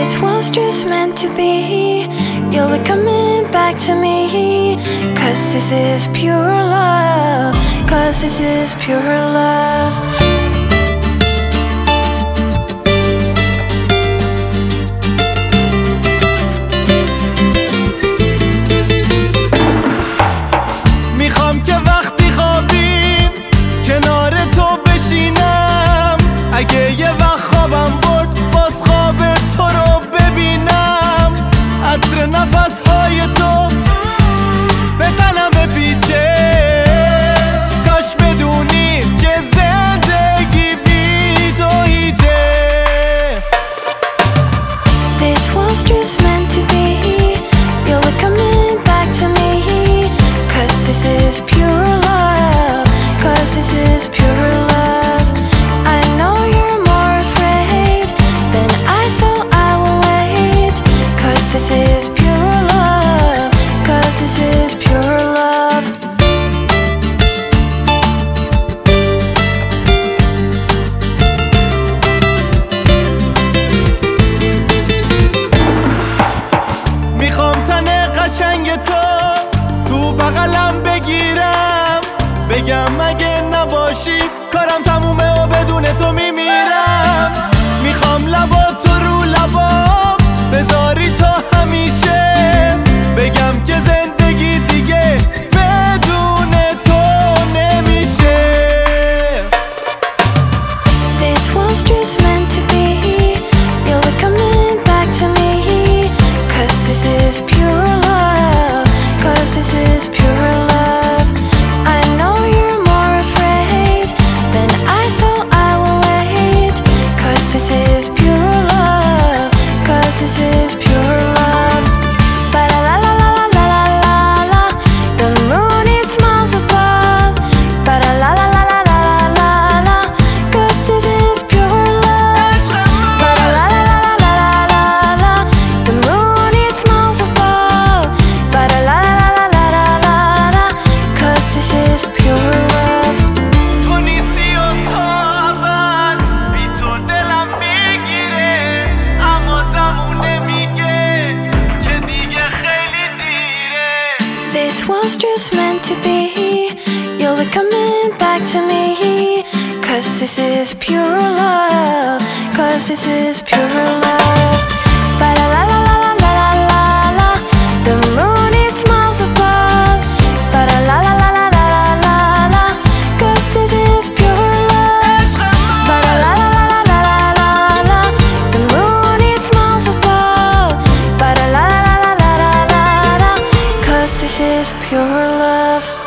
This was just meant to be. You'll be coming back to me. 'Cause this is pure love. 'Cause this is pure love. میخوام که وقتی خوابیم کنار تو بشینم، اگه یه وقت خوابم برد باز خواب تو رو ببینم. عطر نفسهای تو به تنم بپیچه، کاش بدونی که زندگی بی تو هیچه. This was just meant to be. You'll be coming back to me. 'Cause this is pure love. 'Cause this is pure love. I know you're more afraid than I, so I will wait. 'Cause this is pure love. 'Cause this is pure love. میخوام تن قشنگ تو بغلم بگیرم، بگم اگه نباشی کارم تمومه و بدون تو میمیرم. میخوام لباتو رو لبام بذاری تا همیشه، بگم که زندگی دیگه بدون تو نمیشه. This was just meant to be. You'll be coming back to me. 'Cause this is pure love. 'Cause this is pure love. I know you're more afraid than I, so I will wait. 'Cause this is pure love. 'Cause this is pure love. Ba la la la la la la la la. The moon it smiles above. Ba la la la la la la la la. 'Cause this is pure love. Ba la la la la la la la la. The moon it smiles above. Ba la la la la la la la la. 'Cause this is pure love. تو نیستی و تا ابد بی تو دلم میگیره، اما زمونه میگه که دیگه خیلی دیره. This was just meant to be. You'll be coming back to me. 'Cause this is pure love. 'Cause this is pure love. Ba la la la la la la la la. The moon it smiles above. Ba la la la la la la la la. 'Cause this is pure love. Ba la la la la la la la. The moon it smiles above. Ba la la la la la la la. 'Cause this is pure love.